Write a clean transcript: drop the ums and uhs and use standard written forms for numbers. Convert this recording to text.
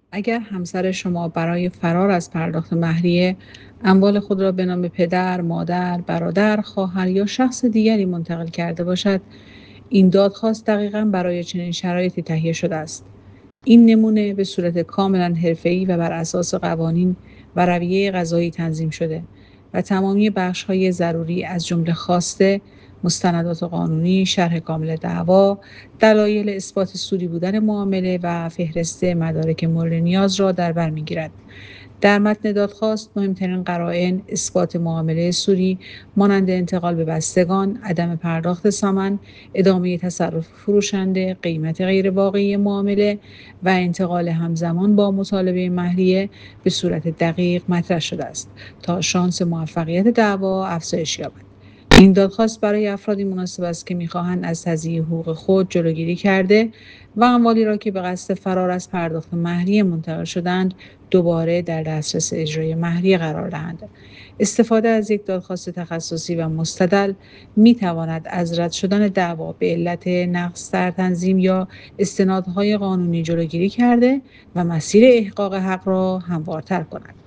اگر همسر شما برای فرار از پرداخت مهریه اموال خود را به نام پدر، مادر، برادر، خواهر یا شخص دیگری منتقل کرده باشد، این دادخواست دقیقاً برای چنین شرایطی تهیه شده است. این نمونه به صورت کاملا حرفه‌ای و بر اساس قوانین و رویه قضایی تنظیم شده و تمامی بخش‌های ضروری از جمله خواسته، مستندات قانونی، شرح کامل دعوا، دلایل اثبات سودی بودن معامله و فهرست مدارک مورد نیاز را در بر می‌گیرد. در متن دادخواست مهمترین قرائن اثبات معامله سوری مانند انتقال به بستگان، عدم پرداخت ثمن، ادامه تصرف فروشنده، قیمت غیرواقعی معامله و انتقال همزمان با مطالبه مهریه به صورت دقیق مطرح شده است تا شانس موفقیت دعوا افزایش یابد. این دادخواست برای افرادی مناسب است که می‌خواهند از تضییع حقوق خود جلوگیری کرده و اموالی را که به قصد فرار از پرداخت مهریه منتقل شدند دوباره در دسترس اجرای مهریه قرار دهند. استفاده از یک دادخواست تخصصی و مستدل می‌تواند از رد شدن دعوا به علت نقص در تنظیم یا استنادهای قانونی جلوگیری کرده و مسیر احقاق حق را هموارتر کند.